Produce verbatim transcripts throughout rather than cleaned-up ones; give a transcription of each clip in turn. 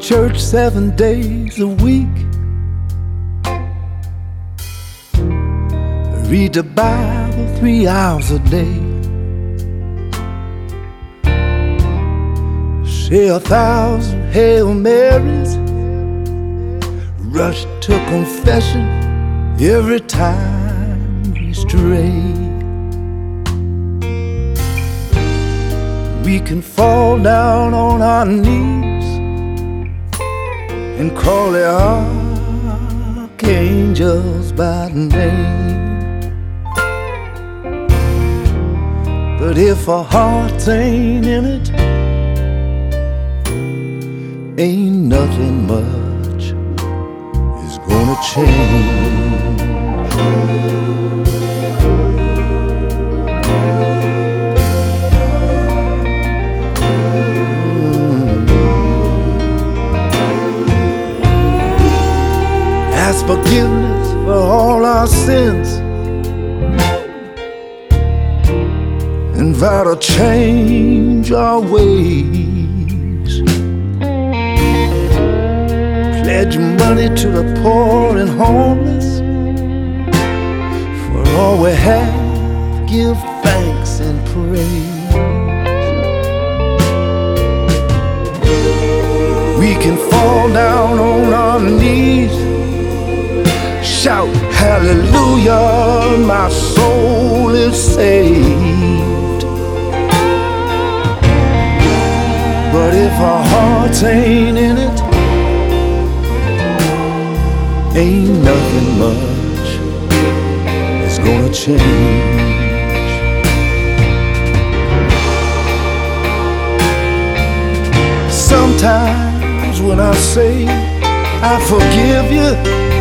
church seven days a week. Read the Bible three hours a day. Say a thousand Hail Marys. Rush to confession every time we stray. We can fall down on our knees and call the archangels by name. But if our hearts ain't in it, ain't nothing much is gonna change. Ask forgiveness for all our sins and vow to change our ways. Pledge money to the poor and homeless. For all we have, give thanks and praise. We can fall down on our knees, shout hallelujah, my soul is saved. But if our hearts ain't in it, ain't nothing much is gonna change. Sometimes when I say I forgive you,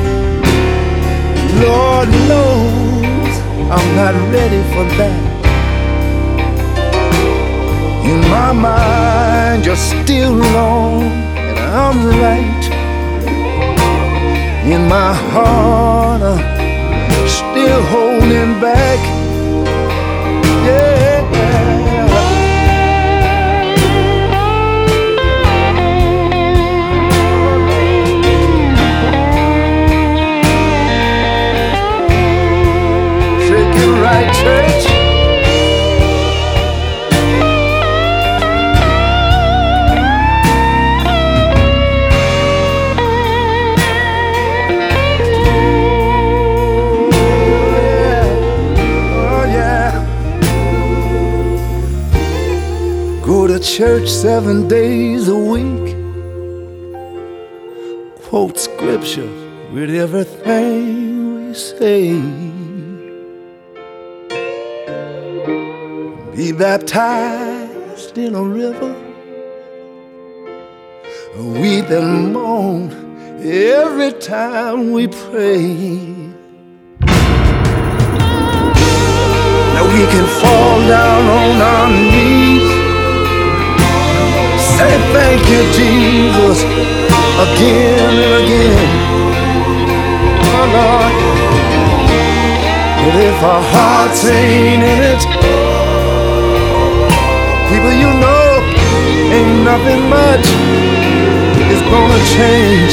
Lord knows I'm not ready for that. In my mind you're still wrong and I'm right. In my heart I'm still holding back. Yeah. Right, church. Go to church seven days a week. Quote scripture with everything we say. Be baptized in a river. Weep and moan every time we pray. Now we can fall down on our knees, say thank you, Jesus, again and again. Oh Lord, but if our hearts ain't in it, people, you know, ain't nothing much is gonna change.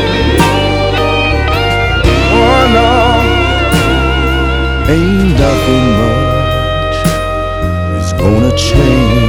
Oh no, ain't nothing much is gonna change.